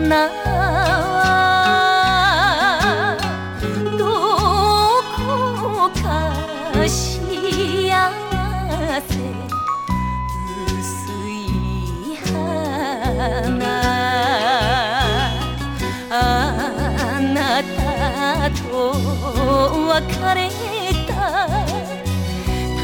花はどこか幸せ薄い花あなたと別れ